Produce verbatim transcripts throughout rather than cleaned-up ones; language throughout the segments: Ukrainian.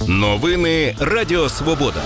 Новини Радіо Свобода.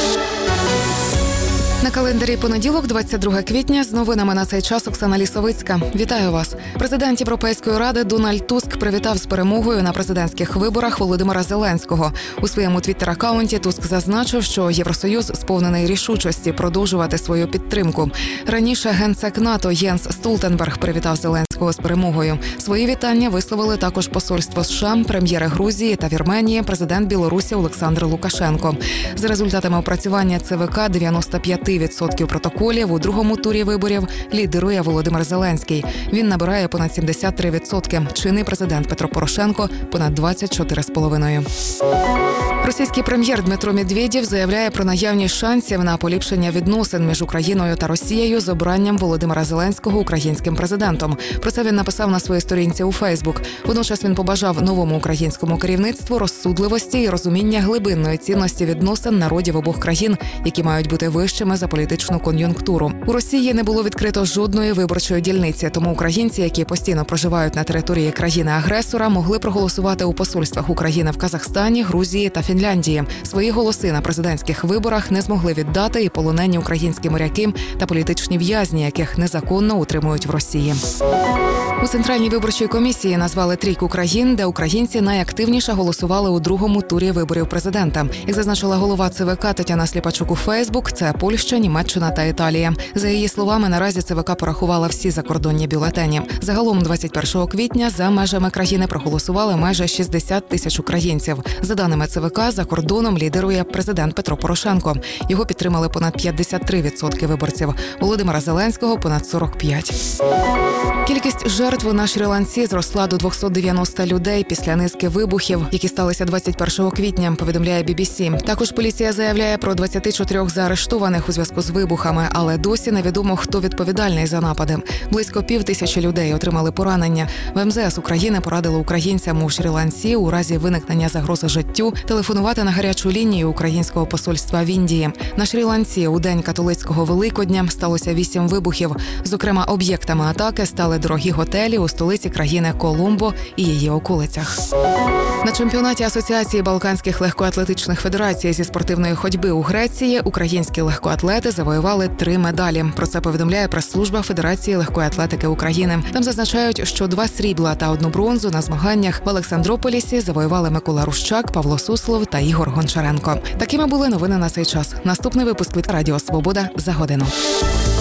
На календарі понеділок, двадцять друге квітня, з новинами на цей час Оксана Лісовицька. Вітаю вас. Президент Європейської ради Дональд Туск привітав з перемогою на президентських виборах Володимира Зеленського. У своєму твіттер-акаунті Туск зазначив, що Євросоюз сповнений рішучості продовжувати свою підтримку. Раніше генсек НАТО Єнс Столтенберг привітав Зеленського з перемогою. Свої вітання висловили також посольство США, прем'єри Грузії та Вірменії, президент Білорусі Олександр Лукашенко. За результатами опрацювання ЦВК дев'яносто п'ять відсотків протоколів у другому турі виборів лідирує Володимир Зеленський. Він набирає понад сімдесят три відсотки. Чинний президент Петро Порошенко – понад двадцять чотири цілих п'ять десятих. Російський прем'єр Дмитро Медведєв заявляє про наявність шансів на поліпшення відносин між Україною та Росією з обранням Володимира Зеленського українським президентом. Про це він написав на своїй сторінці у Фейсбук. Водночас він побажав новому українському керівництву розсудливості і розуміння глибинної цінності відносин народів обох країн, які мають бути вищими за політичну кон'юнктуру. У Росії не було відкрито жодної виборчої дільниці, тому українці, які постійно проживають на території країни-агресора, могли проголосувати у посольствах України в Казахстані, Грузії та Фінляндії. Свої голоси на президентських виборах не змогли віддати і полонені українські моряки та політичні в'язні, яких незаконно утримують в Росії. У Центральній виборчій комісії назвали трійку країн, де українці найактивніше голосували у другому турі виборів президента. Як зазначила голова ЦВК Тетяна Сліпачук у Фейсбук, це Польща, Німеччина та Італія. За її словами, наразі ЦВК порахувала всі закордонні бюлетені. Загалом двадцять першого квітня за межами країни проголосували майже шістдесят тисяч українців. За даними ЦВК, за кордоном лідирує президент Петро Порошенко. Його підтримали понад п'ятдесят три відсотки виборців. Володимира Зеленського – понад сорок п'ять. Кількість жертв на Шрі-Ланці зросла до двісті дев'яносто людей після низки вибухів, які сталися двадцять першого квітня, повідомляє бі бі сі. Також поліція заявляє про двадцять чотири заарештованих у зв'язку з вибухами, але досі невідомо, хто відповідальний за напади. Близько пів тисячі людей отримали поранення. В ем зе ес України порадили українцям у Шрі-Ланці у разі виникнення загрози життю телефонувати на гарячу лінію українського посольства в Індії. На Шрі-Ланці у день католицького Великодня сталося вісім вибухів. Зокрема, об'єктами атаки стали дорогі готелі у столиці країни Коломбо і її околицях. На чемпіонаті Асоціації Балканських легкоатлетичних федерацій зі спортивної ходьби у Греції українські легкоатлети завоювали три медалі. Про це повідомляє прес-служба Федерації легкої атлетики України. Там зазначають, що два срібла та одну бронзу на змаганнях в Олександрополісі завоювали Микола Рущак, Павло Суслов та Ігор Гончаренко. Такими були новини на цей час. Наступний випуск від Радіо Свобода за годину.